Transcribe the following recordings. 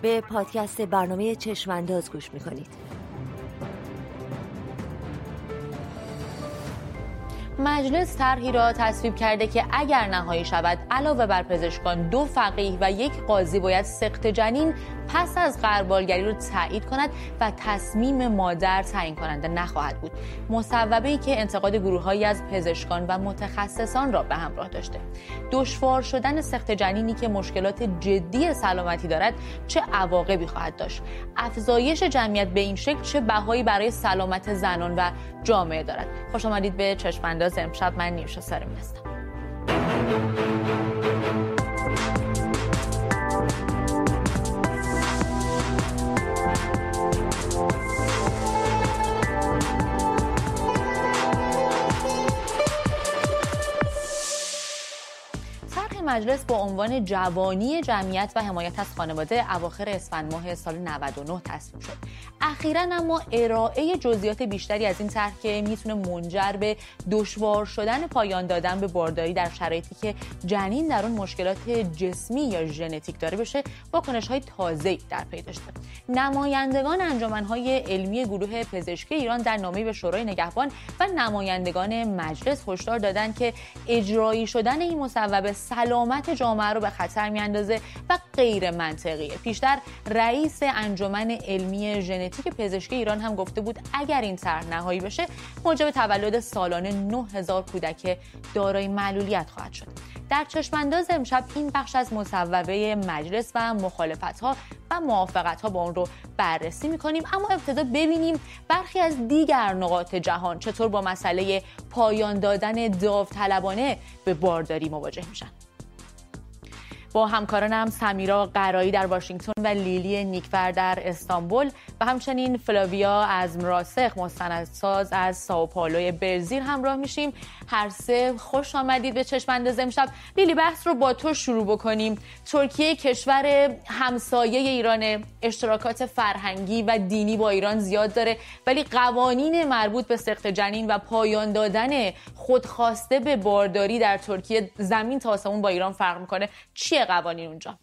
به پادکست برنامه چشمانداز گوش میکنید. مجلس طرحی را تصویب کرده که اگر نهایی شود علاوه بر پزشکان 2 فقیه و 1 قاضی باید سقط جنین پس از غربالگری را تایید کند و تصمیم مادر تعیین کننده نخواهد بود. مصوبه‌ای که انتقاد گروه‌هایی از پزشکان و متخصصان را به همراه داشته. دشوار شدن سقط جنینی که مشکلات جدی سلامتی دارد چه عواقبی خواهد داشت؟ افزایش جمعیت به این شکل چه بهایی برای سلامت زنان و جامعه دارد؟ خوش آمدید به چشمانداز امشب. من نیوشا سارمی هستم. مجلس با عنوان جوانی جمعیت و حمایت از خانواده اواخر اسفند ماه سال 99 تصویب شد. اخیراً اما ارائه جزئیات بیشتری از این طرح که میتونه منجر به دشوار شدن پایان دادن به بارداری در شرایطی که جنین در اون مشکلات جسمی یا ژنتیک داره بشه، واکنش‌های تازه‌ای در پی داشته. نمایندگان انجمن‌های علمی گروه پزشکی ایران در نامه‌ای به شورای نگهبان و نمایندگان مجلس هشدار دادند که اجرایی شدن این مصوبه سلامت جامعه رو به خطر میاندازه و غیر منطقیه. پیشتر رئیس انجمن علمی ژنتیک پزشکی ایران هم گفته بود اگر این طرح نهایی بشه موجب تولد سالانه 9000 کودک دارای معلولیت خواهد شد. در چشمانداز امشب این بخش از مصوبه مجلس و مخالفت‌ها و موافقت‌ها با اون رو بررسی می‌کنیم، اما ابتدا ببینیم برخی از دیگر نقاط جهان چطور با مسئله پایان دادن داوطلبانه به بارداری مواجه میشن. با همکارانم سمیرا قرایی در واشنگتن و لیلی نیکفر در استانبول و همچنین فلاویا از راسخ مستندساز از سائوپائولو برزیل همراه میشیم. هر سه خوش آمدید به چشمانداز امشب. لیلی، بحث رو با تو شروع بکنیم. ترکیه کشور همسایه ایران، اشتراکات فرهنگی و دینی با ایران زیاد داره، ولی قوانین مربوط به سقط جنین و پایان دادن خودخواسته به بارداری در ترکیه زمین تا آسمون با ایران فرق میکنه. چیه قوانین اونجا؟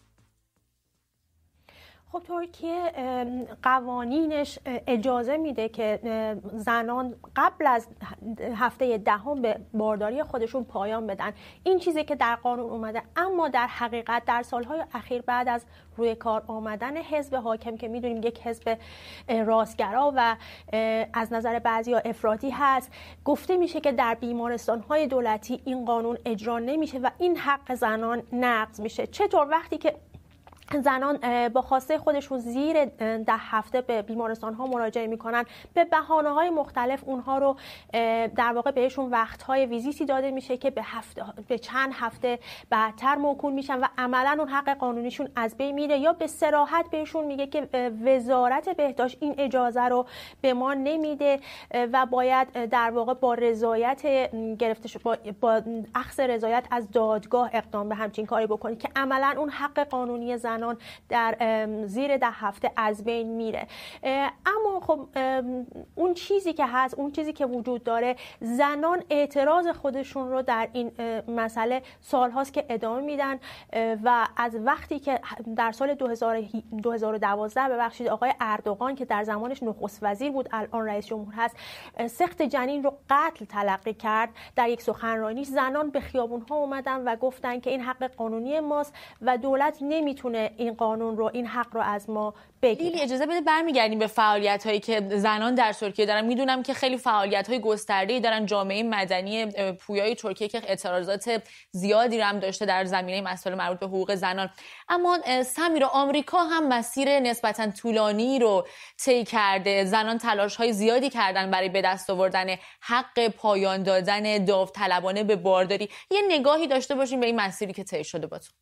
خب ترکیه قوانینش اجازه میده که زنان قبل از هفته دهم به بارداری خودشون پایان بدن. این چیزی که در قانون اومده، اما در حقیقت در سالهای اخیر بعد از روی کار آمدن حزب حاکم که میدونیم یک حزب راستگرا و از نظر بعضیا افراطی هست، گفته میشه که در بیمارستان‌های دولتی این قانون اجرا نمیشه و این حق زنان نقض میشه. چطور؟ وقتی که زنان با خواسته خودشون زیر 10 هفته به بیمارستان ها مراجعه میکنن، به بهانه های مختلف اونها رو در واقع بهشون وقت های ویزیتی داده میشه که به چند هفته بعدتر موکول میشن و عملا اون حق قانونیشون از بین میره، یا به صراحت بهشون میگه که وزارت بهداشت این اجازه رو به ما نمیده و باید در واقع با رضایت گرفته با اخذ رضایت از دادگاه اقدام به همچین کاری بکنید که عملا اون حق قانونی زنان در زیر 10 هفته از بین میره. اما خب اون چیزی که هست، اون چیزی که وجود داره، زنان اعتراض خودشون رو در این مسئله سالهاست که ادامه میدن و از وقتی که در سال 2012 ببخشید آقای اردوغان که در زمانش نخست وزیر بود الان رئیس جمهور هست، سقط جنین رو قتل تلقی کرد، در یک سخنرانی زنان به خیابون ها اومدن و گفتن که این حق قانونی ماست و دولت نمیتونه این قانون رو، این حق رو از ما بگیره. لیلی اجازه بده برمیگردیم به فعالیت‌هایی که زنان در ترکیه دارن. میدونم که خیلی فعالیت‌های گسترده‌ای دارن. جامعه مدنی پویای ترکیه که اعتراضات زیادی هم داشته در زمینه مسائل مربوط به حقوق زنان. اما سمیرا، آمریکا هم مسیر نسبتاً طولانی رو طی کرده. زنان تلاش‌های زیادی کردن برای به دست آوردن حق پایان دادن داوطلبانه به بارداری. یه نگاهی داشته باشیم به این مسیری که طی شده با تو.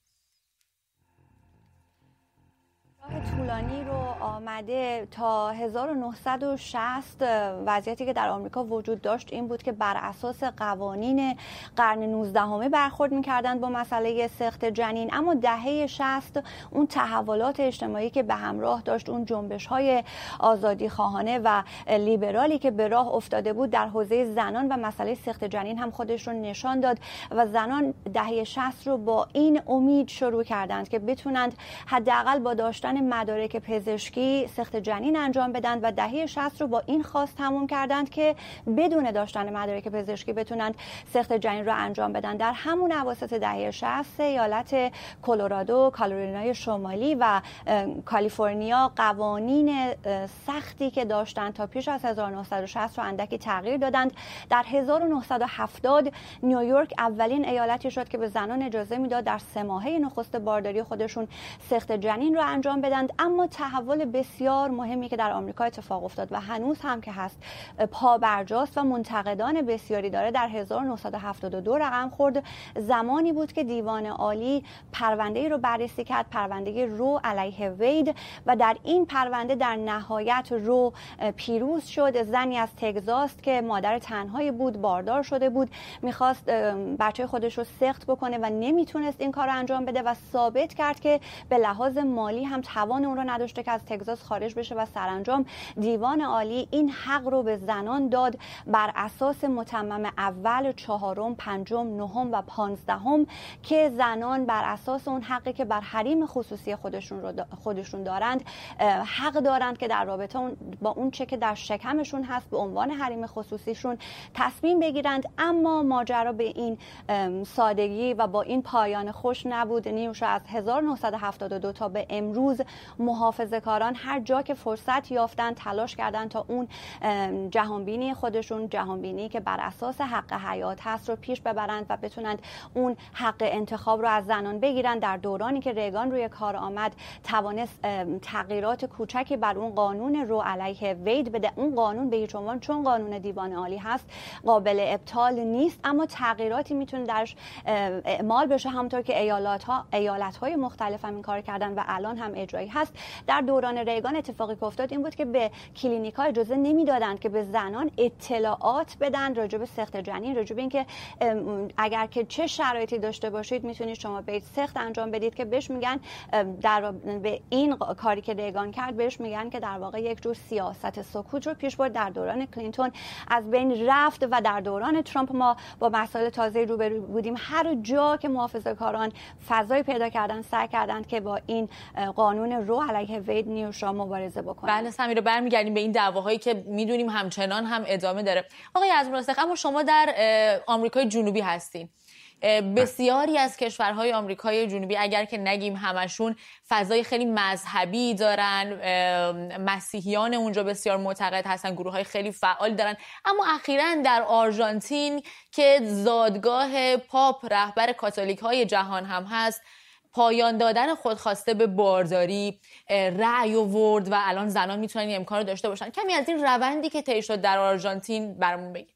طولانی رو آمده. تا 1960 وضعیتی که در آمریکا وجود داشت این بود که بر اساس قوانین قرن 19 برخورد می‌کردند با مسئله سقط جنین، اما دهه 60 اون تحولات اجتماعی که به همراه داشت، اون جنبش‌های آزادی خواهانه و لیبرالی که به راه افتاده بود در حوزه زنان و مسئله سقط جنین هم خودش رو نشان داد و زنان دهه 60 رو با این امید شروع کردند که بتونند حداقل با داشتن مدارک پزشکی سخت جنین انجام بدن و دهه 60 رو با این خواست تموم کردند که بدون داشتن مدارک پزشکی بتونند سخت جنین رو انجام بدن. در همون اواسط دهه 60 ایالت کلرادو، کارولینای شمالی و کالیفرنیا قوانین سختی که داشتند تا پیش از 1960 رو اندکی تغییر دادند. در 1970 نیویورک اولین ایالتی شد که به زنان اجازه میداد در 3 ماهه نخست بارداری خودشون سخت جنین رو انجام بدند. اما تحول بسیار مهمی که در آمریکا اتفاق افتاد و هنوز هم که هست پابرجاست و منتقدان بسیاری داره، در 1972 رقم خورد. زمانی بود که دیوان عالی پرونده‌ای رو بررسی کرد، پرونده رو علیه وید، و در این پرونده در نهایت رو پیروز شد. زنی از تگزاس که مادر تنهایی بود، باردار شده بود، میخواست بچه خودش رو سخت بکنه و نمیتونست این کار رو انجام بده و ثابت کرد که به لحاظ مالی هم توان اون رو نداشته که از تگزاس خارج بشه و سرانجام دیوان عالی این حق رو به زنان داد بر اساس متمم اول، 4م، 5م، 9م و 15م که زنان بر اساس اون حقی که بر حریم خصوصی خودشون دارند حق دارند که در رابطه با اون چه که در شکمشون هست به عنوان حریم خصوصیشون تصمیم بگیرند. اما ماجرا به این سادگی و با این پایان خوش نبود. نیوشا از 1972 تا به امروز محافظه‌کاران هر جا که فرصت یافتن تلاش کردن تا اون جهانبینی خودشون، جهانبینی که بر اساس حق حیات هست، رو پیش ببرند و بتونند اون حق انتخاب رو از زنان بگیرن. در دورانی که ریگان روی کار آمد توانست تغییرات کوچکی بر اون قانون رو علیه وید بده. اون قانون به هیچ عنوان چون قانون دیوان عالی هست قابل ابطال نیست، اما تغییراتی میتونه درش اعمال بشه، همونطور که ایالت‌های مختلف هم این کار کردن و الان هم اجرایی هست. در دوران ریگان اتفاقی که افتاد این بود که به کلینیک‌ها اجازه نمیدادند که به زنان اطلاعات بدن راجع به سخت جنین، راجع به اینکه اگر که چه شرایطی داشته باشید میتونید شما برید سخت انجام بدید، که بهش میگن به این کاری که ریگان کرد بهش میگن که در واقع یک جور سیاست سکوت رو پیش برد. در دوران کلینتون از بین رفت و در دوران ترامپ ما با مسائل تازه روبرو بودیم. هر جا که محافظه‌کاران فضای پیدا کردن سعی کردند که با این قانون رو علیه وید نیوشا مبارزه بکنن. بله سمیرا، برمیگردیم به این دعواهایی که میدونیم همچنان هم ادامه داره. آقای ازمراسق، اما شما در آمریکای جنوبی هستین. بسیاری از کشورهای آمریکای جنوبی، اگر که نگیم همشون، فضای خیلی مذهبی دارن، مسیحیان اونجا بسیار معتقد هستن، گروه‌های خیلی فعال دارن. اما اخیراً در آرژانتین که زادگاه پاپ رهبر کاتولیک‌های جهان هم هست، پایان دادن خودخواسته به بارداری رأی آورد و الان زنان میتونن این امکان رو داشته باشن. کمی از این روندی که طی شد در آرژانتین برامون بگید.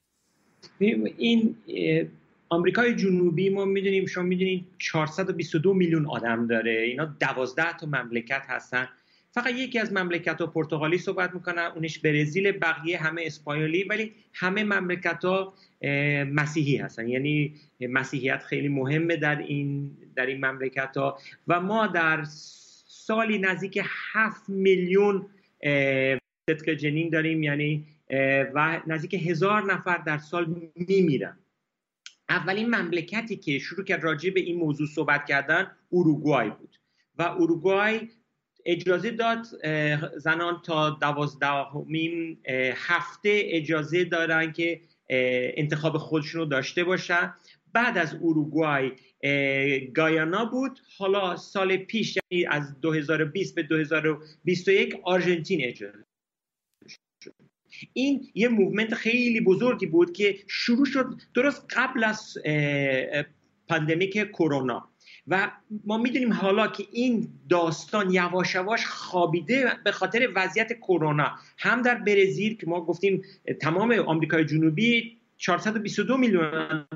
این آمریکای جنوبی ما میدونیم، شما میدونید 422 میلیون آدم داره. اینا 12 تا مملکت هستن. فقط یکی از مملکت‌ها پرتغالی صحبت میکنن، اونش برزیل، بقیه همه اسپانیولی، ولی همه مملکت‌ها مسیحی هستن. یعنی مسیحیت خیلی مهمه در این مملکت‌ها و ما در سالی نزدیک 7 میلیون صدق جنین داریم، یعنی و نزدیک 1000 نفر در سال میمیرن. اولین مملکتی که شروع کرد راجع به این موضوع صحبت کردن اوروگوئه بود و اوروگوئه اجازه داد زنان تا 12مین هفته اجازه دارن که انتخاب خودشون رو داشته باشن. بعد از اوروگوئه گایانا بود. حالا سال پیش، یعنی از 2020 به 2021 آرژانتین اجازه. این یه موومنت خیلی بزرگی بود که شروع شد درست قبل از پاندمیک کرونا و ما میدونیم حالا که این داستان یواش یواش خوابیده به خاطر وضعیت کرونا. هم در برزیل که ما گفتیم تمام آمریکای جنوبی 422 میلیون،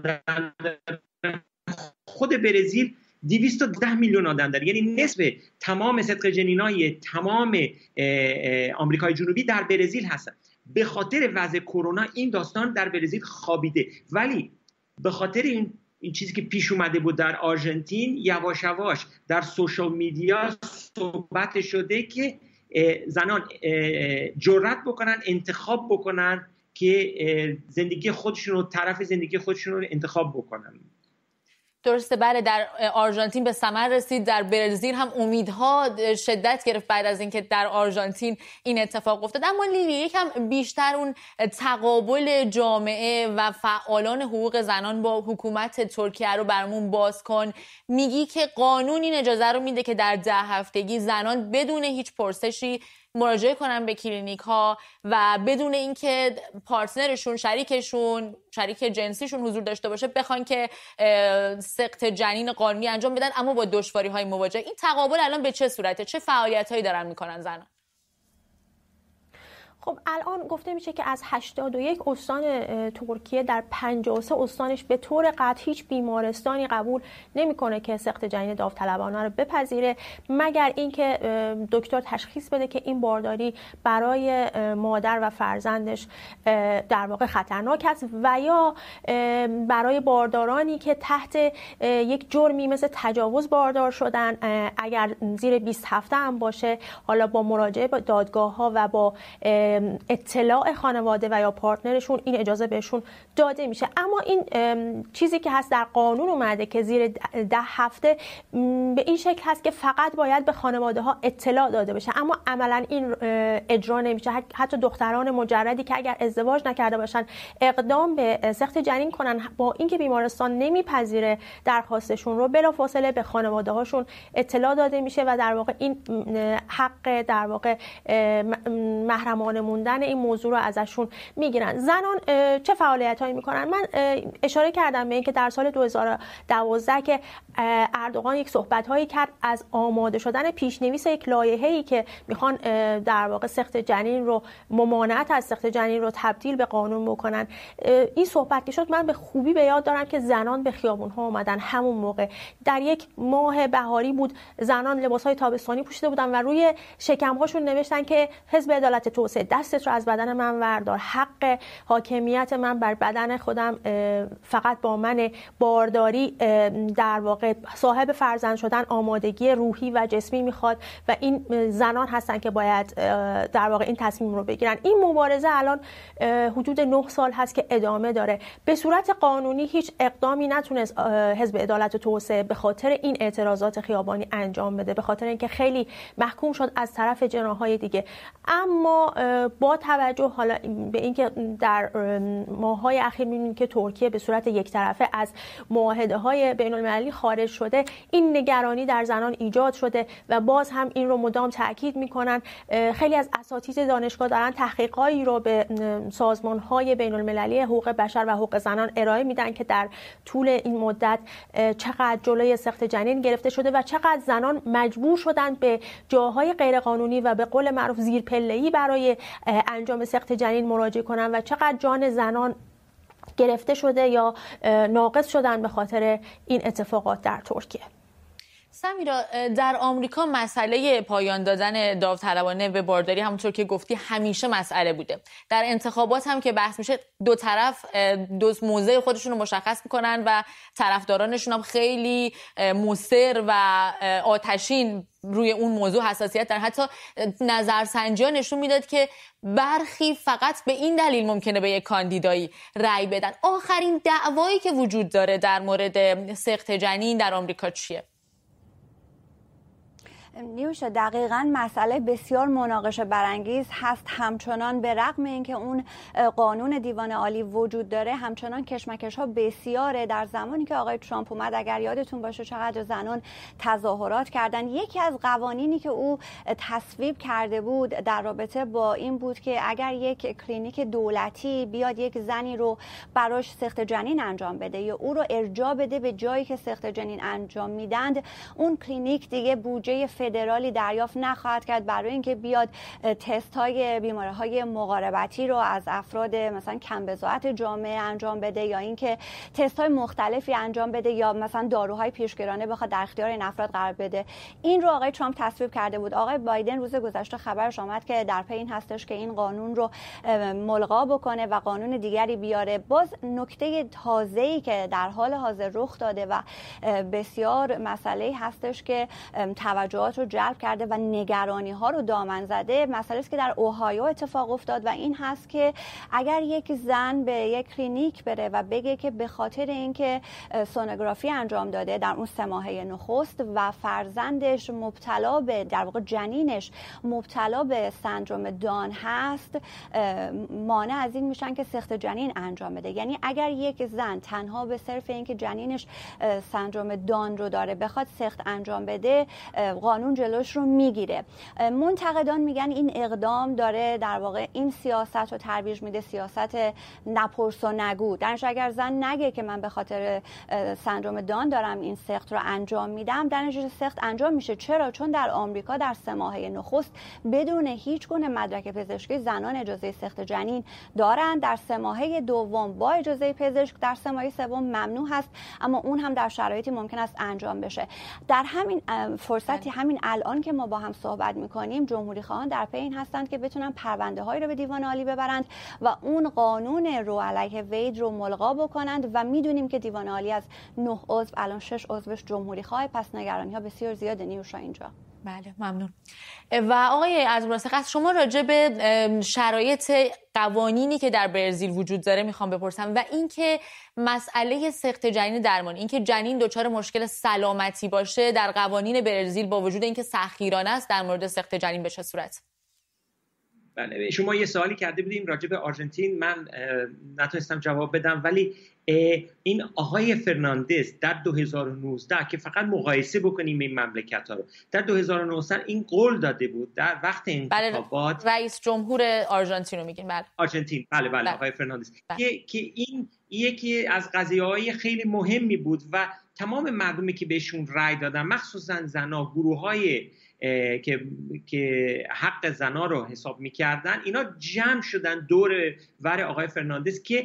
خود برزیل 210 میلیون آدم داره، یعنی نصف تمام صدق جنینای تمام آمریکای جنوبی در برزیل هستن. به خاطر وضع کرونا این داستان در برزیل خوابیده، ولی به خاطر این چیزی که پیش اومده بود در آرژانتین یواش یواش در سوشال میدیا صحبت شده که زنان جرأت بکنن انتخاب بکنن که زندگی خودشون رو، طرف زندگی خودشون رو انتخاب بکنن. درسته، بله. در آرژانتین به ثمر رسید، در برزیل هم امیدها شدت گرفت بعد از اینکه در آرژانتین این اتفاق افتاد. اما لیلی یکم بیشتر اون تقابل جامعه و فعالان حقوق زنان با حکومت ترکیه رو برامون باز کن. میگی که قانون این اجازه رو میده که در 10 هفتگی زنان بدون هیچ پرسشی مراجعه کنن به کلینیک ها و بدون اینکه پارتنرشون، شریک جنسیشون حضور داشته باشه بخوان که سقط جنین قانونی انجام بدن، اما با دشواری های مواجه. این تقابل الان به چه صورته؟ چه فعالیت هایی دارن میکنن زنان؟ خب الان گفته میشه که از 81 استان ترکیه در 53 استانش به طور قطعی هیچ بیمارستانی قبول نمیکنه که سقط جنین داوطلبانه رو بپذیره، مگر اینکه دکتر تشخیص بده که این بارداری برای مادر و فرزندش در واقع خطرناک است و یا برای باردارانی که تحت یک جرمی مثل تجاوز باردار شدن، اگر زیر 20 هفته هم باشه، حالا با مراجعه به دادگاه ها و با اطلاع خانواده و یا پارتنرشون این اجازه بهشون داده میشه. اما این چیزی که هست در قانون اومده که زیر 10 هفته به این شکل هست که فقط باید به خانواده ها اطلاع داده بشه، اما عملا این اجرا نمیشه. حتی دختران مجردی که اگر ازدواج نکرده باشن اقدام به سقط جنین کنن، با اینکه بیمارستان نمیپذیره درخواستشون رو، بلافاصله به خانواده هاشون اطلاع داده میشه و در واقع این حق در واقع محرمانه موندن این موضوع رو ازشون میگیرن. زنان چه فعالیتایی میکنن؟ من اشاره کردم به اینکه در سال 2012 که اردوغان یک صحبت‌هایی کرد از آماده شدن پیشنویس یک لایحه‌ای که میخوان در واقع سقط جنین رو، ممانعت از سقط جنین رو تبدیل به قانون بکنن. این صحبت که شد من به خوبی به یاد دارم که زنان به خیابون‌ها اومدن. همون موقع در یک ماه بهاری بود، زنان لباس‌های تابستانی پوشیده بودن و روی شکم‌هاشون نوشتن که حزب عدالت توسعه دستت رو از بدن من وردار، حق حاکمیت من بر بدن خودم فقط با من، بارداری در واقع صاحب فرزند شدن آمادگی روحی و جسمی میخواد و این زنان هستن که باید در واقع این تصمیم رو بگیرن. این مبارزه الان حدود 9 سال هست که ادامه داره. به صورت قانونی هیچ اقدامی نتونست حزب عدالت و توسعه به خاطر این اعتراضات خیابانی انجام بده، به خاطر اینکه خیلی محکوم شد از طرف جناح‌های دیگه. اما با توجه حالا به اینکه در ماه‌های اخیر می‌بینیم که ترکیه به صورت یک طرفه از معاهده‌های بین‌المللی خارج شده، این نگرانی در زنان ایجاد شده و باز هم این رو مدام تاکید می‌کنن. خیلی از اساتید دانشگاه دارن تحقیقاتی رو به سازمان‌های بین‌المللی حقوق بشر و حقوق زنان ارائه میدن که در طول این مدت چقدر جلوی سقط جنین گرفته شده و چقدر زنان مجبور شدن به جاهای غیرقانونی و به قول معروف زیرپله‌ای برای انجام سقط جنین مراجعه کنن و چقدر جان زنان گرفته شده یا ناقص شدن به خاطر این اتفاقات در ترکیه. سمیرا، در آمریکا مسئله پایان دادن داوطلبانه به بارداری همونطور که گفتی همیشه مسئله بوده. در انتخابات هم که بحث میشه دو طرف دو موضع خودشون رو مشخص میکنن و طرفدارانشون هم خیلی مصر و آتشین روی اون موضوع حساسیت دارن. حتی نظرسنجی‌ها نشون میداد که برخی فقط به این دلیل ممکنه به یک کاندیدایی رأی بدن. آخرین دعوایی که وجود داره در مورد سقط جنین در آمریکا چیه؟ نیوشا، دقیقاً مسئله بسیار مناقشه برانگیز هست. همچنان به رغم اینکه اون قانون دیوان عالی وجود داره، همچنان کشمکش‌ها بسیاره. در زمانی که آقای ترامپ اومد، اگر یادتون باشه چقدر زنان تظاهرات کردن. یکی از قوانینی که او تصویب کرده بود در رابطه با این بود که اگر یک کلینیک دولتی بیاد یک زنی رو براش سقط جنین انجام بده یا او رو ارجاع بده به جایی که سقط جنین انجام میدند، اون کلینیک دیگه بودجه فدرالی دریافت نخواهد کرد برای اینکه بیاد تست های بیماری های مقاربتی رو از افراد مثلا کم بضاعت جامعه انجام بده یا اینکه تست های مختلفی انجام بده یا مثلا داروهای پیشگیرانه بخواد در اختیار این افراد قرار بده. این رو آقای ترامپ تصویب کرده بود. آقای بایدن روز گذشته خبرش آمد که در پی این هستش که این قانون رو ملغا بکنه و قانون دیگری بیاره. باز نکته تازه‌ای که در حال حاضر رخ داده و بسیار مسئله هستش که توجه توجهات رو جلب کرده و نگرانی ها رو دامن زده مسئله است که در اوهایو اتفاق افتاد و این هست که اگر یک زن به یک کلینیک بره و بگه که به خاطر اینکه سونوگرافی انجام داده در اون 3 ماهه نخست و فرزندش مبتلا به در واقع جنینش مبتلا به سندروم دان هست، مانع از این میشن که سخت جنین انجام بده. یعنی اگر یک زن تنها به صرف اینکه جنینش سندروم دان رو داره بخواد سخت انجام بده، قانون جلوش رو میگیره. منتقدان میگن این اقدام داره در واقع این سیاست رو ترویج میده، سیاست نپرس و نگو. درنش اگر زن نگه که من به خاطر سندروم دان دارم این سخت رو انجام میدم، درنش سخت انجام میشه. چرا؟ چون در آمریکا در 3 ماهه نخست بدون هیچ گونه مدرک پزشکی زنان اجازه سخت جنین دارند. در 3 ماهه دوم با اجازه پزشک، در 3 ماهه سوم ممنوع هست، اما اون هم در شرایطی ممکن است انجام بشه. در همین فرصتی همین الان که ما با هم صحبت میکنیم، جمهوری خواهان در پی این هستند که بتونن پرونده هایی رو به دیوان عالی ببرند و اون قانون رو علیه وید رو ملغا بکنند و میدونیم که دیوان عالی از 9 عضو الان 6 عضوش جمهوری خواه، پس نگرانی ها بسیار زیاده. نیوشا اینجا. بله ممنون. و آقای ازمراسخ، از شما راجع به شرایط قوانینی که در برزیل وجود داره میخوام بپرسم و اینکه مسئله سقط جنین درمانی، اینکه جنین دچار مشکل سلامتی باشه در قوانین برزیل با وجود اینکه سختگیرانه است، در مورد سقط جنین به چه صورت؟ بله، شما یه سوالی کرده بودیم راجع به آرژانتین، من نتونستم جواب بدم، ولی این آقای فرناندز در 2019 که فقط مقایسه بکنیم این مملکت‌ها رو، در 2019 این قول داده بود در وقت انتخابات، رئیس جمهور آرژانتین رو میگین؟ بله آرژانتین، بله. آقای فرناندز که این یکی از قضیه‌های خیلی مهمی بود و تمام مردمی که بهشون رأی دادن، مخصوصا زنا، گروه‌های که حق زنا رو حساب می‌کردن، اینا جمع شدن دور ور آقای فرناندز که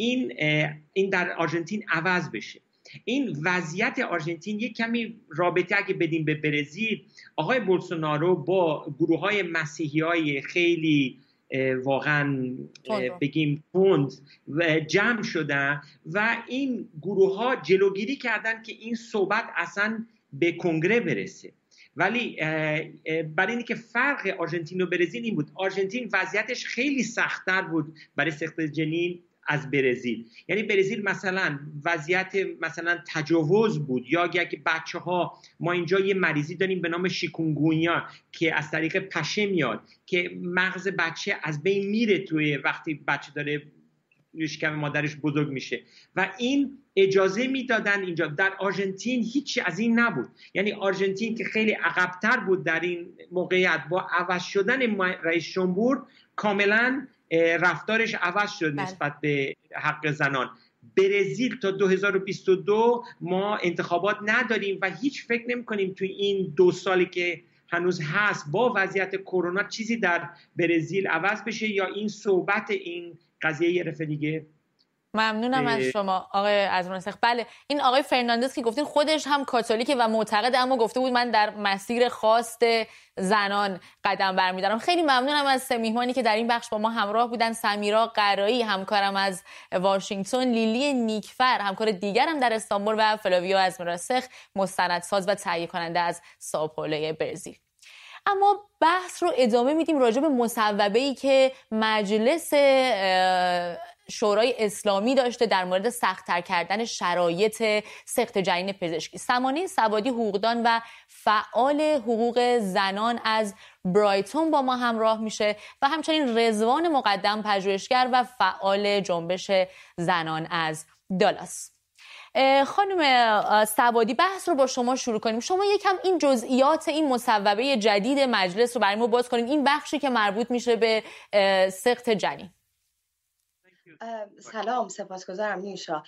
این در آرژانتین عوض بشه. این وضعیت آرژانتین یک کمی رابطه اگه بدیم به برزیل، آقای بولسونارو با گروه‌های مسیحی‌های خیلی واقعا بگیم تند جمع شدن و این گروه‌ها جلوگیری کردن که این صحبت اصلا به کنگره برسه. ولی برای اینکه فرق آرژانتین و برزیل این بود، آرژانتین وضعیتش خیلی سخت‌تر بود برای سقط جنین از برزیل. یعنی برزیل مثلا وضعیت مثلا تجاوز بود، یا اگه بچه‌ها، ما اینجا یه مریضی داریم به نام شیکونگونیا که از طریق پشه میاد که مغز بچه از بین میره توی وقتی بچه داره شکم مادرش بزرگ میشه و این اجازه میدادن اینجا. در آرژانتین هیچی از این نبود. یعنی آرژانتین که خیلی عقب‌تر بود در این موقعیت، با عوض شدن رئیس جمهور کاملا رفتارش عوض شد نسبت به حق زنان. برزیل تا 2022 ما انتخابات نداریم و هیچ فکر نمی کنیم توی این 2 سالی که هنوز هست با وضعیت کرونا چیزی در برزیل عوض بشه یا این صحبت این قضیه یه رفت دیگه. ممنونم از شما آقای ازمراسخ. بله، این آقای فرناندز که گفتین خودش هم کاتولیکه و معتقد، اما گفته بود من در مسیر خواست زنان قدم برمی‌دارم. خیلی ممنونم از 3 میهمانی که در این بخش با ما همراه بودن. سمیرا قرایی همکارم از واشنگتن، لیلی نیکفر همکار دیگرم در استانبول و فلاویو ازمراسخ مستندساز و تهیه کننده از سائو پائولو برزیل. اما بحث رو ادامه میدیم راجع به مصوبه‌ای که مجلس شورای اسلامی داشته در مورد سخت‌تر کردن شرایط سقط جنین پزشکی. سمانه سوادی حقوقدان و فعال حقوق زنان از برایتون با ما همراه میشه و همچنین رضوان مقدم پژوهشگر و فعال جنبش زنان از دالاس. خانم سوادی، بحث رو با شما شروع کنیم. شما یکم این جزئیات این مصوبه جدید مجلس رو برای ما باز کنیم، این بخشی که مربوط میشه به سقط جنین. سلام، سپاسگزارم نیوشا.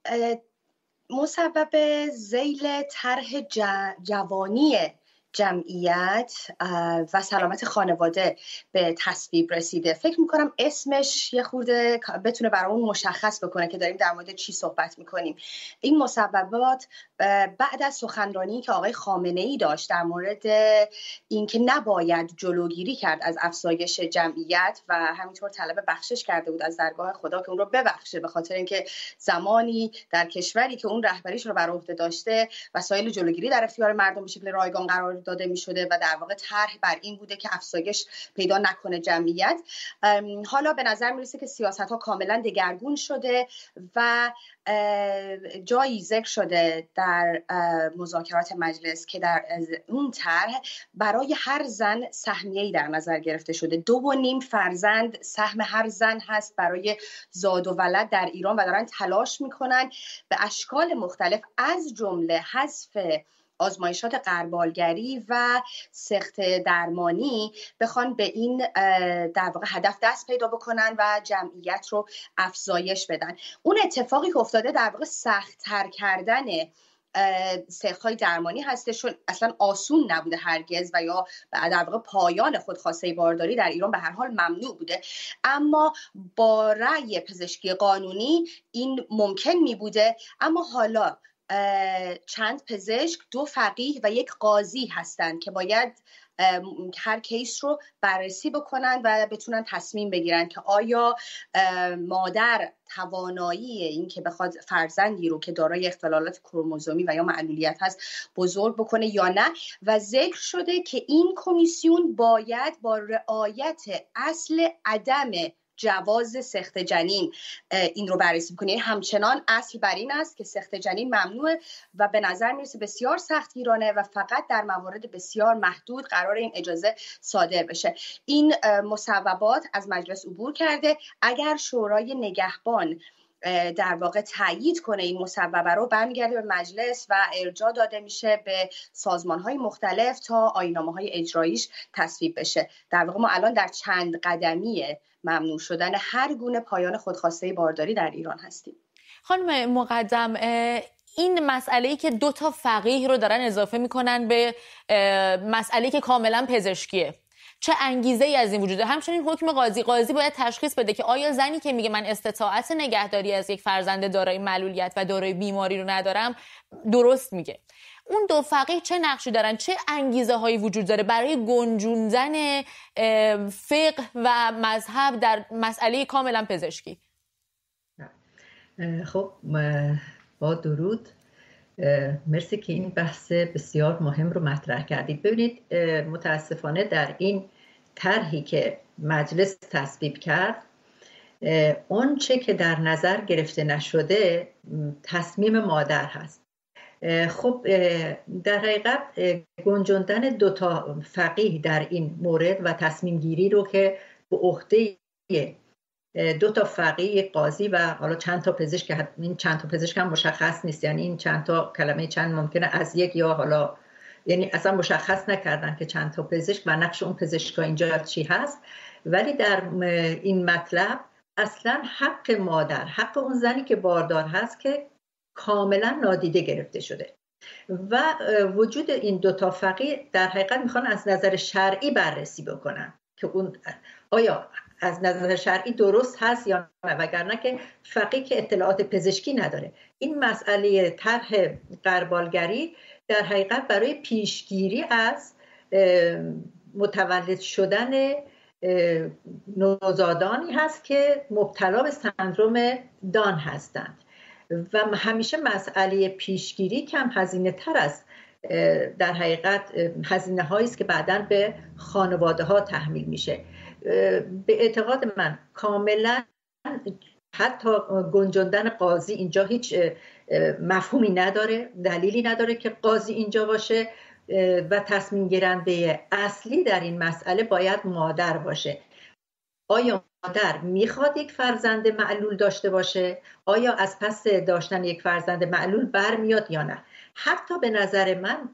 مصوبه ذیل طرح جوانی جمعیت و سلامت خانواده به تصویب رسیده. فکر میکنم اسمش یه خورده بتونه برامون مشخص بکنه که داریم در مورد چی صحبت میکنیم. این مصوبات بعد از سخنرانی که آقای خامنه‌ای داشت در مورد اینکه نباید جلوگیری کرد از افزایش جمعیت و همینطور طلب بخشش کرده بود از درگاه خدا که اون رو ببخشه، به خاطر اینکه زمانی در کشوری که اون رهبریش رو بر عهده داشته وسایل جلوگیری در اختیار مردم به شکل رایگان قرار داده می شده و در واقع طرح بر این بوده که افزایش پیدا نکنه جمعیت. حالا به نظر می رسه که سیاست ها کاملا دگرگون شده و جایی ذکر شده در مذاکرات مجلس که در اون طرح برای هر زن سهمیه‌ای در نظر گرفته شده. 2.5 فرزند سهم هر زن هست برای زاد و ولد در ایران و دارن تلاش میکنن به اشکال مختلف از جمله حذف آزمایشات غربالگری و سخت درمانی بخوان به این در واقع هدف دست پیدا بکنن و جمعیت رو افزایش بدن. اون اتفاقی که افتاده در واقع سخت‌تر کردن سخت‌های درمانی هستش، چون اصلا آسون نبوده هرگز و یا در واقع پایان خودخواسته بارداری در ایران به هر حال ممنوع بوده، اما با رأی پزشکی قانونی این ممکن می بوده. اما حالا چند پزشک، 2 فقیه و 1 قاضی هستند که باید هر کیس رو بررسی بکنن و بتونن تصمیم بگیرن که آیا مادر توانایی این که بخواد فرزندی رو که دارای اختلالات کروموزومی و یا معلولیت هست بزرگ بکنه یا نه. و ذکر شده که این کمیسیون باید با رعایت اصل عدم جواز سخت جنین این رو بررسی بکنه. همچنان اصل بر این است که سخت جنین ممنوعه و به نظر میرسه بسیار سختگیرانه و فقط در موارد بسیار محدود قرار این اجازه صادر بشه. این مصوبات از مجلس عبور کرده. اگر شورای نگهبان در واقع تایید کنه این مصوبه رو، برمیگرده به مجلس و ارجاع داده میشه به سازمان‌های مختلف تا آیین‌نامه‌های اجراییش تصویب بشه. در واقع ما الان در چند قدمی ممنوع شدن هر گونه پایان خودخواسته بارداری در ایران هستیم. خانم مقدم، این مسئله‌ای که 2 تا فقیه رو دارن اضافه میکنن به مسئله‌ای که کاملا پزشکیه، چه انگیزه‌ای از این وجوده؟ همچنین حکم قاضی باید تشخیص بده که آیا زنی که میگه من استطاعت نگهداری از یک فرزند دارای معلولیت و دارای بیماری رو ندارم درست میگه. اون 2 فقیه چه نقشی دارن؟ چه انگیزه هایی وجود داره برای گنجوندن فقه و مذهب در مسئله کاملا پزشکی؟ خب با درود، مرسی که این بحث بسیار مهم رو مطرح کردید. ببینید، متاسفانه در این طرحی که مجلس تصویب کرد، اون چه که در نظر گرفته نشده تصمیم مادر هست. خب در حقیقت گنجوندن 2 تا فقیه در این مورد و تصمیم گیری رو که به عهده 2 تا فقیه، قاضی و حالا چند تا پزشک، که این چند تا پزشک هم مشخص نیست، یعنی این چند تا کلمه چند ممکنه از یک یا حالا یعنی اصلا مشخص نکردن که چند تا پزشک و نقش اون پزشکا اینجا چی هست. ولی در این مطلب اصلا حق مادر، حق اون زنی که باردار هست که کاملا نادیده گرفته شده و وجود این 2 تا فقیه در حقیقت میخوان از نظر شرعی بررسی بکنن که اون آیا از نظر شرعی درست هست یا نه، وگرنه که فقیه که اطلاعات پزشکی نداره. این مسئله طرح غربالگری در حقیقت برای پیشگیری از متولد شدن نوزادانی هست که مبتلا به سندروم دان هستند و همیشه مسئله پیشگیری کم هزینه تر است در حقیقت هزینه هایی است که بعداً به خانواده ها تحمیل میشه. به اعتقاد من کاملا حتی گنجوندن قاضی اینجا هیچ مفهومی نداره، دلیلی نداره که قاضی اینجا باشه و تصمیم گیرنده اصلی در این مسئله باید مادر باشه. آیا مادر میخواد یک فرزند معلول داشته باشه؟ آیا از پس داشتن یک فرزند معلول برمیاد یا نه؟ حتی به نظر من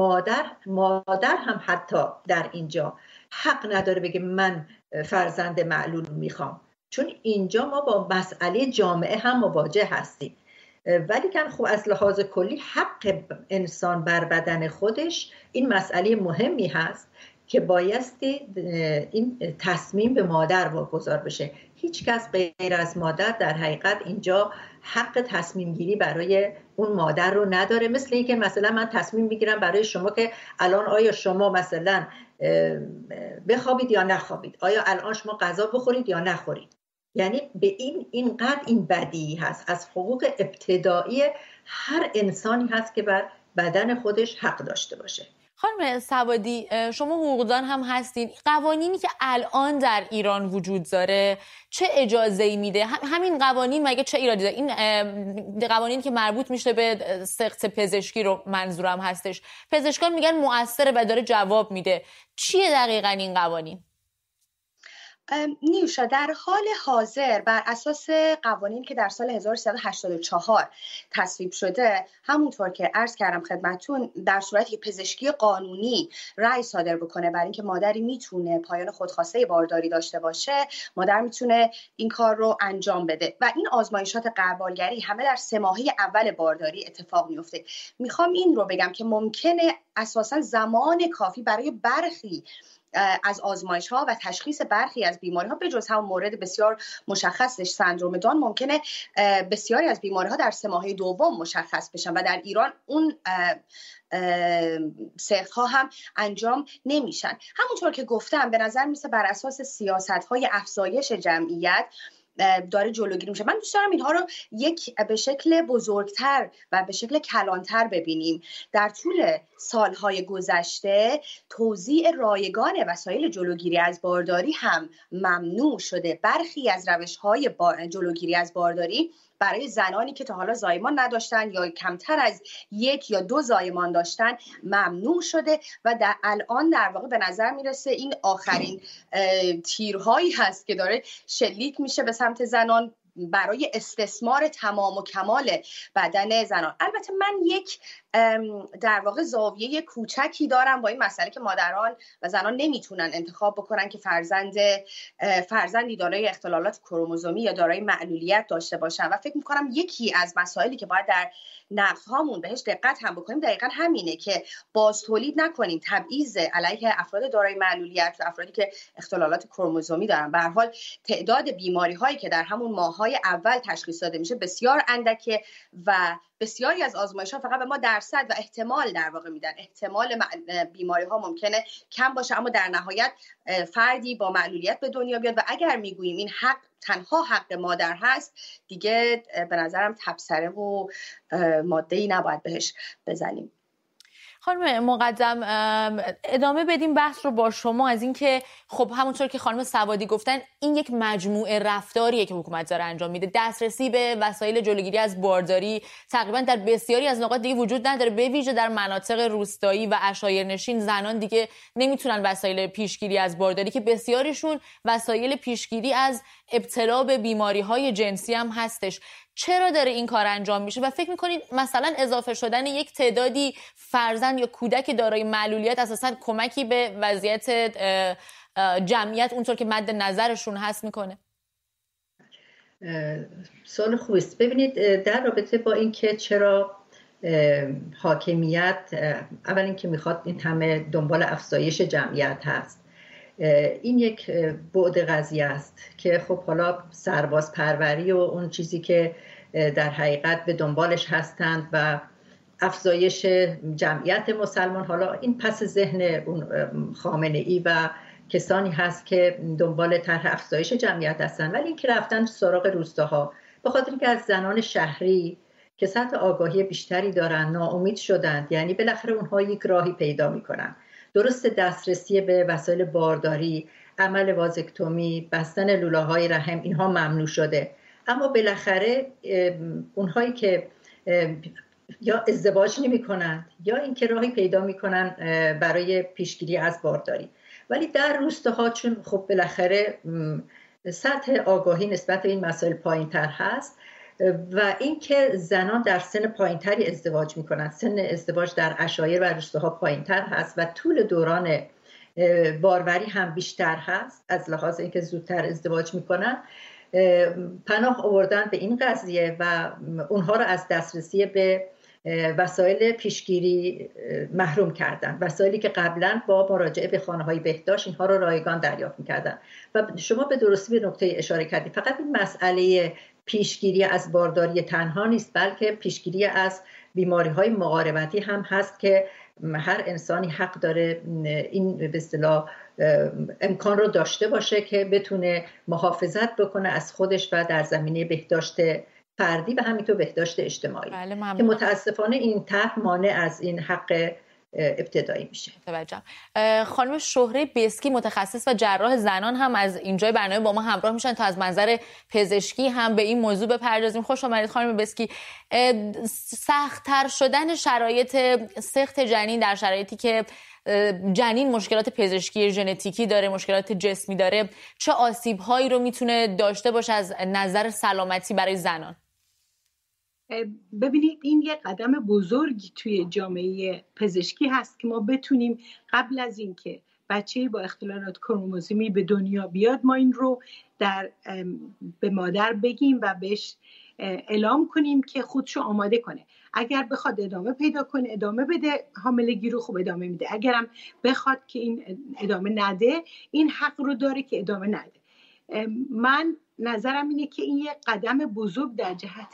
مادر هم حتی در اینجا حق نداره بگه من فرزند معلول میخوام، چون اینجا ما با مسئله جامعه هم مواجه هستیم. ولی که خب از لحاظ کلی حق انسان بر بدن خودش این مسئله مهمی هست که بایستی این تصمیم به مادر واگذار بشه. هیچ کس غیر از مادر در حقیقت اینجا حق تصمیم گیری برای اون مادر رو نداره. مثل اینکه مثلا من تصمیم میگیرم برای شما که الان آیا شما مثلا بخوابید یا نخوابید، آیا الان شما غذا بخورید یا نخورید. یعنی به اینقدر این بدیهی هست، از حقوق ابتدایی هر انسانی هست که بر بدن خودش حق داشته باشه. خانم سوادی، شما حقوقدان هم هستین. قوانینی که الان در ایران وجود داره چه اجازه‌ای میده؟ همین قوانین مگه چه ایرادی داره؟ این قوانینی که مربوط میشه به سقط پزشکی رو منظورم هستش. پزشکان میگن مؤثره و داره جواب میده. چیه دقیقاً این قوانین؟ نیوشا، در حال حاضر بر اساس قوانین که در سال 1384 تصویب شده، همونطور که عرض کردم خدمتتون، در صورتی که پزشکی قانونی رأی صادر بکنه برای اینکه مادری میتونه پایان خودخواسته بارداری داشته باشه، مادر میتونه این کار رو انجام بده و این آزمایشات غربالگری همه در 3 ماهه اول بارداری اتفاق میفته. میخوام این رو بگم که ممکنه اساساً زمان کافی برای برخی از آزمایش ها و تشخیص برخی از بیماری ها، به جز همون مورد بسیار مشخصش سندروم دان، ممکنه بسیاری از بیماری ها در 3 ماهه دوم مشخص بشن و در ایران اون سقط ها هم انجام نمیشن. همونطور که گفتم به نظر میسه بر اساس سیاست های افزایش جمعیت داره جلوگیری میشه. من دوست دارم اینها رو به شکل بزرگتر و به شکل کلانتر ببینیم. در طول سالهای گذشته توزیع رایگان وسایل جلوگیری از بارداری هم ممنوع شده. برخی از روش‌های جلوگیری از بارداری برای زنانی که تا حالا زایمان نداشتن یا کمتر از 1 یا 2 زایمان داشتن ممنوع شده و الان در واقع به نظر میرسه این آخرین تیرهایی هست که داره شلیک میشه به سمت زنان برای استثمار تمام و کمال بدن زنان. البته من یک در واقع زاویه کوچکی دارم با این مسئله که مادران و زنان نمیتونن انتخاب بکنن که فرزندی دارای اختلالات کروموزومی یا دارای معلولیت داشته باشن و فکر میکنم یکی از مسائلی که باید در نقدهامون بهش دقت هم بکنیم دقیقاً همینه که باز تولید نکنیم تبعیض علیه افراد دارای معلولیت و افرادی که اختلالات کروموزومی دارن. به هر حال تعداد بیماری هایی که در همون ماه‌های اول تشخیص داده میشه بسیار اندکه و بسیاری از آزمایش‌ها فقط به ما درصد و احتمال در واقع میدن. احتمال بیماری‌ها ممکنه کم باشه اما در نهایت فردی با معلولیت به دنیا بیاد و اگر میگوییم این حق تنها حق مادر هست دیگه به نظرم تبصره و ماده‌ای نباید بهش بزنیم. خانم مقدم، ادامه بدیم بحث رو با شما از اینکه خب همونطور که خانم سوادی گفتن این یک مجموعه رفتاریه که حکومت داره انجام میده. دسترسی به وسایل جلوگیری از بارداری تقریبا در بسیاری از نقاط دیگه وجود نداره، به ویژه در مناطق روستایی و عشایرنشین زنان دیگه نمیتونن وسایل پیشگیری از بارداری که بسیاریشون وسایل پیشگیری از ابتلا به بیماری‌های جنسی هم هستش. چرا داره این کار انجام میشه و فکر میکنید مثلا اضافه شدن یک تعدادی فرزند یا کودک دارای معلولیت اساساً کمکی به وضعیت جمعیت اونطور که مد نظرشون هست میکنه؟ سوال خوبی است. ببینید در رابطه با این که چرا حاکمیت اول اینکه میخواد این همه دنبال افزایش جمعیت هست، این یک بعد قضیه است که خب حالا سرباز پروری و اون چیزی که در حقیقت به دنبالش هستند و افزایش جمعیت مسلمان، حالا این پس ذهن اون خامنه‌ای و کسانی هست که دنبال طرح افزایش جمعیت هستند، ولی این که رفتن سراغ روستاها به خاطر اینکه از زنان شهری که سطح آگاهی بیشتری دارن ناامید شدند، یعنی بالاخره اونها یک راهی پیدا میکنن. درست دسترسی به وسایل بارداری، عمل وازکتومی، بستن لوله‌های رحم اینها ممنوع شده، اما بالاخره اونهایی که یا ازدواج نمی‌کنند یا اینکه راهی پیدا می‌کنن برای پیشگیری از بارداری، ولی در روستاها چون خب بالاخره سطح آگاهی نسبت به این مسائل پایین‌تر هست و اینکه زنان در سن پایین‌تری ازدواج می‌کنند، سن ازدواج در عشایر و روستاها پایین‌تر هست و طول دوران باروری هم بیشتر هست از لحاظ اینکه زودتر ازدواج می‌کنند، پناه آوردن به این قضیه و اونها رو از دسترسی به وسایل پیشگیری محروم کردن، وسایلی که قبلا با مراجعه به خانه‌های بهداشت اینها رو رایگان دریافت می‌کردن. و شما به درستی به نکته اشاره کردید، فقط این مسئله پیشگیری از بارداری تنها نیست، بلکه پیشگیری از بیماری‌های مقاربتی هم هست که هر انسانی حق داره این به اصطلاح امکان رو داشته باشه که بتونه محافظت بکنه از خودش و در زمینه بهداشت فردی و همینطور بهداشت اجتماعی. که متاسفانه این طرح مانع از این حق ابتدایی میشه. توجهم. خانم شهره بسکی متخصص و جراح زنان هم از اینجای برنامه با ما همراه میشن تا از منظر پزشکی هم به این موضوع بپردازیم. خوش آمدید خانم بسکی. سخت‌تر شدن شرایط سقط جنین در شرایطی که جنین مشکلات پزشکی ژنتیکی داره، مشکلات جسمی داره، چه آسیب‌هایی رو میتونه داشته باشه از نظر سلامتی برای زنان؟ ببینید این یه قدم بزرگی توی جامعه پزشکی هست که ما بتونیم قبل از اینکه بچه‌ای با اختلالات کروموزومی به دنیا بیاد ما این رو به مادر بگیم و بهش اعلام کنیم که خودشو آماده کنه. اگر بخواد ادامه پیدا کنه ادامه بده، حاملگی رو خوب ادامه میده. اگرم بخواد که این ادامه نده این حق رو داره که ادامه نده. من نظرم اینه که این یه قدم بزرگ در جهت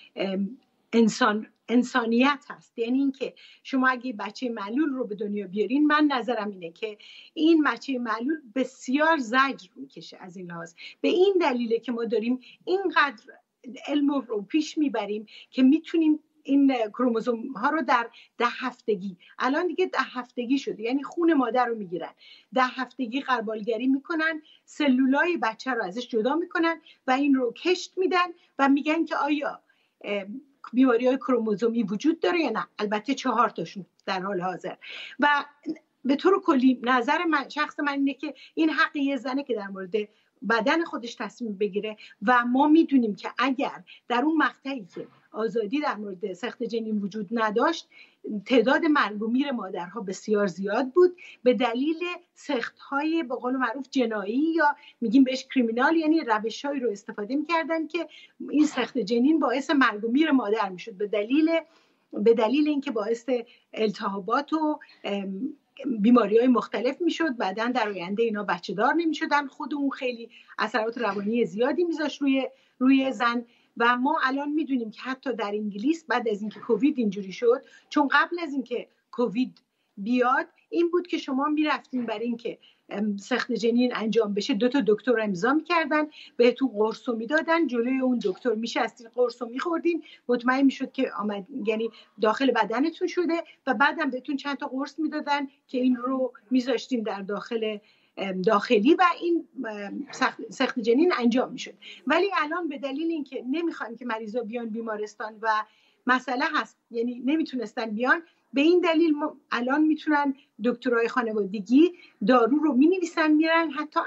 انسانیت هست. یعنی اینکه شما اگه بچه معلول رو به دنیا بیارین، من نظرم اینه که این بچه معلول بسیار زجر میکشه. از این لحاظ به این دلیله که ما داریم اینقدر علم رو پیش میبریم که میتونیم این کروموزوم ها رو در 10 هفتگی، الان دیگه 10 هفتگی شده، یعنی خون مادر رو میگیرن، 10 هفتگی غربالگری میکنن، سلولای بچه رو ازش جدا میکنن و این رو کشت میدن و میگن که آیا بیماری های کروموزومی وجود داره یا نه. البته 4 تاشون در حال حاضر. و به طور کلی نظر من، شخص من اینه که این حق یه زنه که در مورد بدن خودش تصمیم بگیره و ما میدونیم که اگر در اون مقطعی که آزادی در مورد سقط جنین وجود نداشت، تعداد مرگ و میر مادرها بسیار زیاد بود به دلیل سقط‌های به قول معروف جنایی یا میگیم بهش کریمینال، یعنی روش‌هایی رو استفاده می‌کردن که این سقط جنین باعث مرگ و میر مادر میشد به دلیل اینکه باعث التهابات و بیماری‌های مختلف میشد. بعداً در آینده اینا بچه دار نمیشدن. خود اون خیلی اثرات روانی زیادی میذاشت روی زن. و ما الان میدونیم که حتی در انگلیس بعد از اینکه کووید اینجوری شد، چون قبل از اینکه کووید بیاد این بود که شما میرفتین برای اینکه سقط جنین انجام بشه 2 تا دکتر امضا میکردن، بهتون قرصو میدادن، جلوی اون دکتر میشستین قرصو میخوردین، مطمئن میشد که یعنی داخل بدنتون شده و بعدم بهتون چند تا قرص میدادن که این رو میذاشتین در داخلی و این سقط جنین انجام میشد. ولی الان به دلیل اینکه نمیخوایم که مریضا بیان بیمارستان و مسئله هست، یعنی نمیتونستن بیان، به این دلیل الان میتونن دکترای خانوادگی دارو رو مینویسن میرن، حتی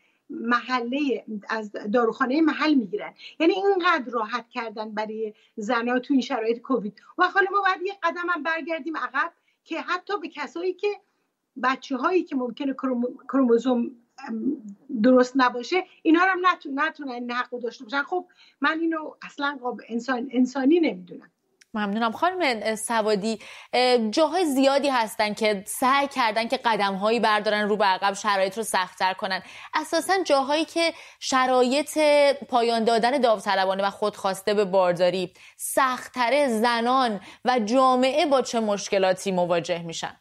از داروخانه محل میگیرن. یعنی اینقدر راحت کردن برای زنها تو این شرایط کووید. و حالا ما باید یه قدم هم برگردیم عقب که حتی به کسایی که بچه‌هایی که ممکنه کروموزوم درست نباشه اینا رو هم نتونن این حق داشته باشن. خب من اینو اصلا انسانی نمیدونم. ممنونم. خانم سوادی، جاهای زیادی هستن که سعی کردن که قدم‌هایی بردارن رو به عقب، شرایط رو سخت‌تر کنن. اساساً جاهایی که شرایط پایان دادن داوطلبانه و خودخواسته به بارداری سخت‌تر، زنان و جامعه با چه مشکلاتی مواجه میشن؟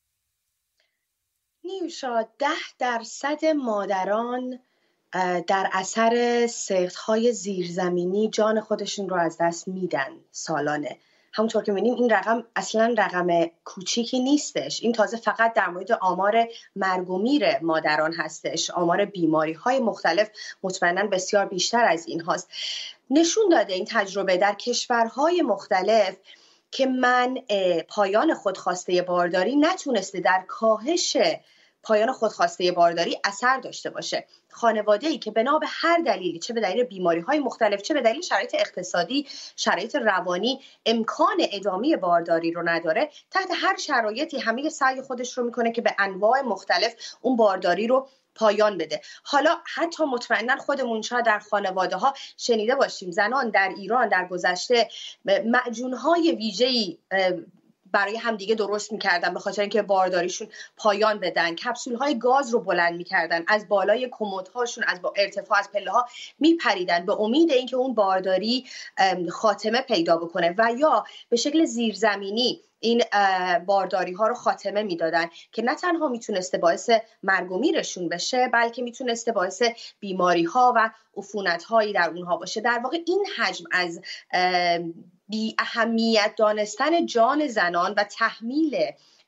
نیوشا 10% مادران در اثر سقط‌های زیرزمینی جان خودشون رو از دست میدن سالانه. همونطور که می‌بینیم این رقم اصلاً رقم کوچیکی نیستش. این تازه فقط در مورد آمار مرگ و میر مادران هستش. آمار بیماری‌های مختلف مطمئناً بسیار بیشتر از این هاست. نشون داده این تجربه در کشورهای مختلف که پایان خودخواسته بارداری نتونسته در کاهش پایان خودخواسته بارداری اثر داشته باشه. خانواده‌ای که بنا به هر دلیلی، چه به دلیل بیماری‌های مختلف، چه به دلیل شرایط اقتصادی، شرایط روانی، امکان ادامه بارداری رو نداره، تحت هر شرایطی همه سعی خودش رو میکنه که به انواع مختلف اون بارداری رو پایان بده. حالا حتی مطمئنا خودمون شاید در خانواده ها شنیده باشیم زنان در ایران در گذشته معجون‌های ویژه‌ای برای همدیگه درست میکردن به خاطر اینکه بارداریشون پایان بدن، کپسول های گاز رو بلند میکردن، از بالای کمدهاشون از ارتفاع از پله ها میپریدن به امید اینکه اون بارداری خاتمه پیدا بکنه و یا به شکل زیرزمینی این بارداری ها رو خاتمه میدادن که نه تنها میتونسته باعث مرگ و میرشون بشه بلکه میتونسته باعث بیماری ها و عفونت هایی در اونها باشه. در واقع این حجم از بی اهمیت دانستن جان زنان و تحمیل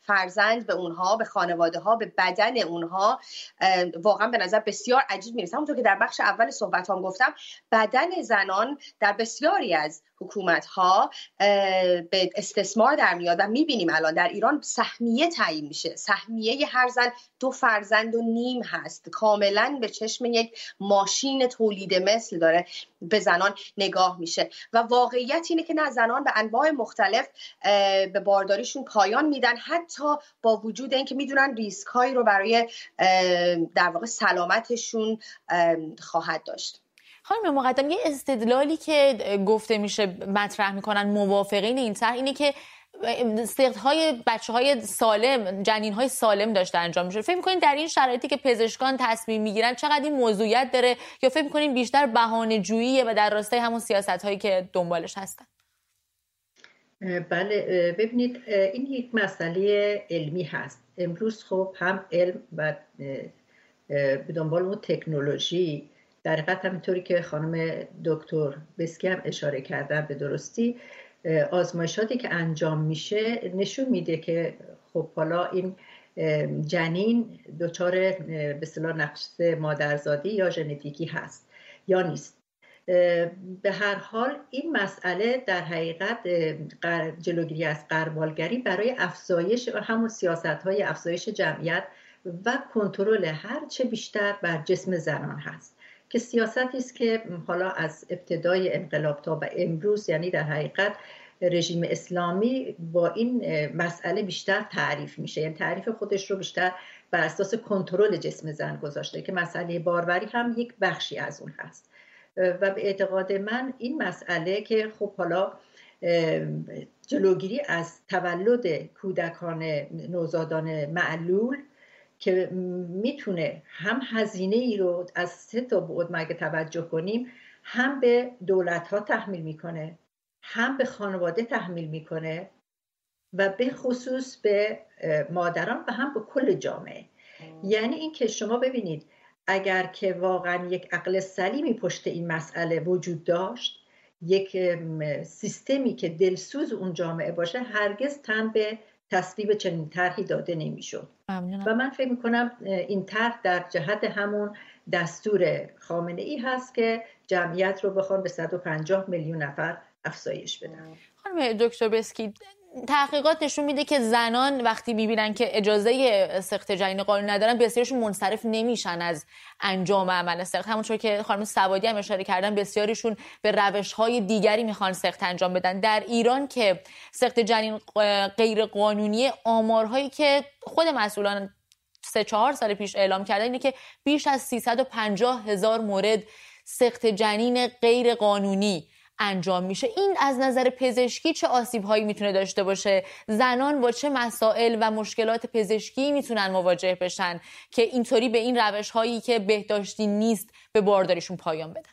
فرزند به اونها، به خانواده ها، به بدن اونها واقعا به نظر بسیار عجیب میرسه. همونطور که در بخش اول صحبت هم گفتم، بدن زنان در بسیاری از حکومت ها به استثمار در میاد و میبینیم الان در ایران سهمیه تعیین میشه. سهمیه هر زن 2.5 فرزند هست، کاملا به چشم یک ماشین تولید مثل داره به زنان نگاه میشه و واقعیت اینه که نه، زنان به انواع مختلف به بارداریشون پایان میدن، حتی با وجود اینکه میدونن ریسک هایی رو برای در واقع سلامتشون خواهد داشت. خانم مقدم، یه استدلالی که گفته میشه مطرح میکنن موافقین این طرح اینه که سقط‌های بچه‌های سالم، جنین‌های سالم داشته انجام میشه. فکر می‌کنین در این شرایطی که پزشکان تصمیم میگیرن چقدر این موضوعیت داره، یا فکر می‌کنین بیشتر بهانه‌جوییه و در راستای همون سیاست‌هایی که دنبالش هستن؟ بله، ببینید این یک مسئله علمی هست. امروز خب هم علم و به دنبال اون تکنولوژی، در حقیقت همینطوری که خانم دکتر بسکی هم اشاره کردن به درستی، آزمایشاتی که انجام میشه نشون میده که خب حالا این جنین دچار به اصطلاح نقص مادرزادی یا ژنتیکی هست یا نیست. به هر حال این مسئله در حقیقت جلوگیری از غربالگری برای افزایش و همون سیاست‌های افزایش جمعیت و کنترل هر چه بیشتر بر جسم زنان هست، که سیاستی است که حالا از ابتدای انقلاب تا به امروز، یعنی در حقیقت رژیم اسلامی با این مسئله بیشتر تعریف میشه، یعنی تعریف خودش رو بیشتر بر اساس کنترل جسم زن گذاشته که مسئله باروری هم یک بخشی از اون هست. و به اعتقاد من این مسئله که خب حالا جلوگیری از تولد کودکان نوزادان معلول که میتونه هم هزینه ای رو از 3 تا بعد مگه توجه کنیم، هم به دولت ها تحمیل میکنه، هم به خانواده تحمیل میکنه و به خصوص به مادران و هم به کل جامعه. یعنی این که شما ببینید اگر که واقعا یک عقل سلیمی پشت این مسئله وجود داشت، یک سیستمی که دلسوز اون جامعه باشه، هرگز تن به تصویب چنین طرحی داده نمیشد. و من فکر میکنم این طرح در جهت همون دستور خامنه ای هست که جمعیت رو بخوان به 150 میلیون نفر افزایش بدن. خانم دکتر بسکی، تحقیقات نشون میده که زنان وقتی میبینن که اجازه سقط جنین قانونی ندارن، بسیارشون منصرف نمیشن از انجام عمل سقط. همونطور که خانم سوادی هم اشاره کردن، بسیاریشون به روش‌های دیگری میخوان سقط انجام بدن. در ایران که سقط جنین غیر قانونی، آمارهایی که خود مسئولان 3-4 سال پیش اعلام کردن اینه که بیش از 350,000 مورد سقط جنین غیر قانونی انجام میشه. این از نظر پزشکی چه آسیب‌هایی میتونه داشته باشه؟ زنان با چه مسائل و مشکلات پزشکی میتونن مواجه بشن که اینطوری به این روش‌هایی که بهداشتی نیست به بارداریشون پایان بدن؟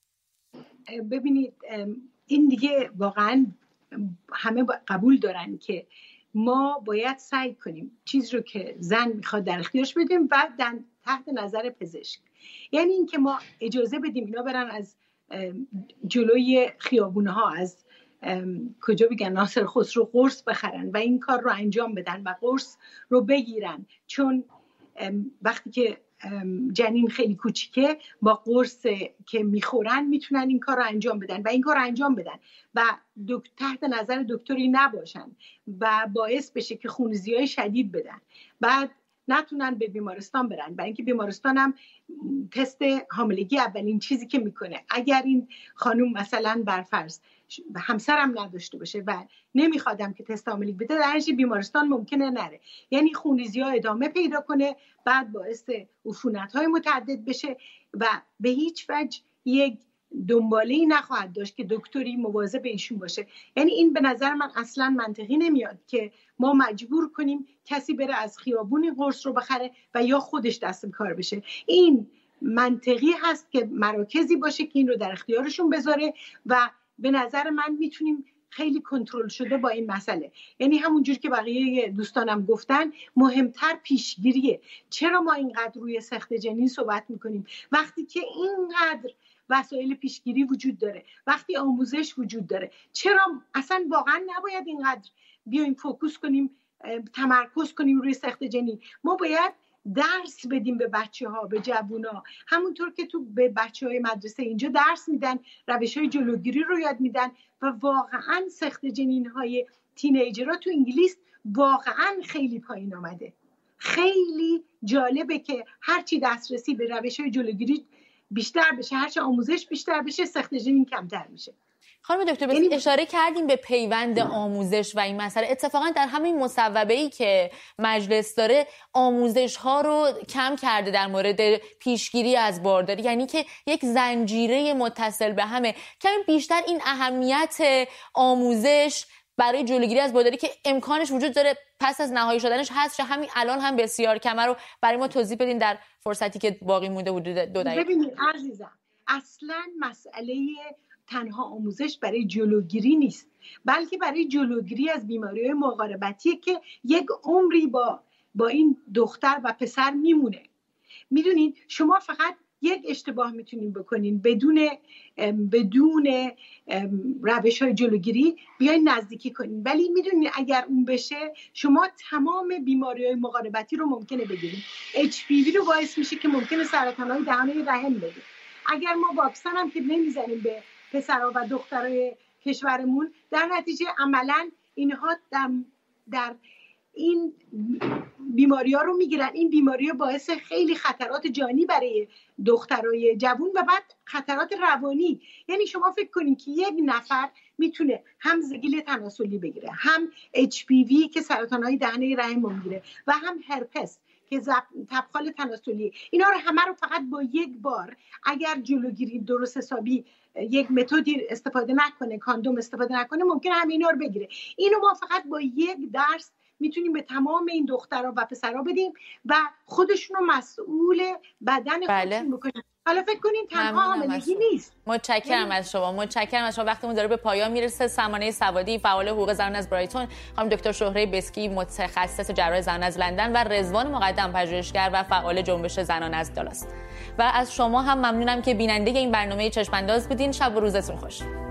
ببینید، این دیگه واقعا همه قبول دارن که ما باید سعی کنیم چیز رو که زن میخواد در اختیارش بدیم و تحت نظر پزشک. یعنی این که ما اجازه بدیم اینا برن از جلوی خیابونه ها، از کجا بگن ناصر خسرو قرص بخرن و این کار رو انجام بدن و قرص رو بگیرن، چون وقتی که جنین خیلی کوچیکه با قرص که میخورن میتونن این کار رو انجام بدن و این کار رو انجام بدن و تحت نظر دکتری نباشن و باعث بشه که خونریزی‌های شدید بدن، بعد نتونن به بیمارستان برن. برای اینکه بیمارستان هم تست حاملگی اولین چیزی که میکنه، اگر این خانوم مثلا برفرض همسرم نداشته باشه و نمیخوادم که تست حاملگی بده، درش بیمارستان ممکنه نره، یعنی خونریزی‌ها ادامه پیدا کنه، بعد باعث عفونت‌های متعدد بشه و به هیچ وجه یک دنباله‌ای نخواهد داشت که دکتری مواظب ایشون باشه. یعنی این به نظر من اصلا منطقی نمیاد که ما مجبور کنیم کسی بره از خیابون قرص رو بخره و یا خودش دست به کار بشه. این منطقی هست که مراکزی باشه که این رو در اختیارشون بذاره و به نظر من میتونیم خیلی کنترل شده با این مسئله. یعنی همونجور که بقیه دوستانم گفتن، مهمتر پیشگیریه. چرا ما اینقدر روی سقط جنین صحبت میکنیم وقتی که اینقدر وسایل پیشگیری وجود داره، وقتی آموزش وجود داره؟ چرا اصلا واقعا نباید اینقدر بیایم فوکوس کنیم تمرکز کنیم روی سقط جنین. ما باید درس بدیم به بچه‌ها، به جوونا، همونطور که تو به بچه‌های مدرسه اینجا درس میدن، روش‌های جلوگیری رو یاد میدن و واقعا سقط جنین‌های تینیجرها تو انگلیس واقعا خیلی پایین آمده. خیلی جالبه که هرچی دسترسی به روش‌های جلوگیری بیشتر بشه، هرچی آموزش بیشتر بشه، سقط جنین کمتر میشه. خانم دکتر بس اشاره کردیم به پیوند آموزش و این مسئله. اتفاقا در همین مصوبه‌ای که مجلس داره آموزش ها رو کم کرده در مورد پیشگیری از بارداری، یعنی که یک زنجیره متصل به همه. کمی بیشتر این اهمیت آموزش برای جلوگیری از بارداری که امکانش وجود داره پس از نهایی شدنش هست، همین الان هم بسیار کمه، رو برای ما توضیح بدین در فرصتی که باقی مونده حدود 2 دقیقه. ببینید عزیزم، اصلا مسئله تنها آموزش برای جلوگیری نیست، بلکه برای جلوگیری از بیماری‌های مقاربتیه که یک عمری با این دختر و پسر میمونه. میدونین شما فقط یک اشتباه میتونین بکنین بدون روش‌های جلوگیری بیاین نزدیکی کنین، ولی میدونین اگر اون بشه شما تمام بیماری‌های مقاربتی رو ممکنه بگیرین. HPV رو باعث میشه که ممکنه سرطان‌های دهانه رحم بده. اگر ما واکسن هم که نمیزنیم به پسرها و دخترای کشورمون، در نتیجه عملاً اینها در این بیماری‌ها رو میگیرن. این بیماری‌ها باعث خیلی خطرات جانی برای دخترای جوان و بعد خطرات روانی. یعنی شما فکر کنین که یک نفر میتونه هم زگیل تناسلی بگیره، هم HPV که سرطان‌های دهنه رحم میگیره و هم هرپس که تبخال تناسلی. اینا رو همه رو فقط با یک بار اگر جلوگیری درست حسابی یک متدی استفاده نکنه، کاندوم استفاده نکنه، ممکنه همه اینا رو بگیره. اینو ما فقط با یک درس میتونیم به تمام این دخترها و پسرها بدیم و خودشونو مسئول بدن خودشون بکنن. حالا فکر کنین تنها حاملگی نیست. متشکرم از شما. وقتمون داره به پایان میرسه. سمانه سوادی، فعال حقوق زنان از برایتون، خانم دکتر شهره بسکی، متخصص جراح زنان از لندن و رضوان مقدم، پژوهشگر و فعال جنبش زنان از دالاس. و از شما هم ممنونم که بیننده این برنامه چشم‌انداز بودین. شب و روزتون خوش.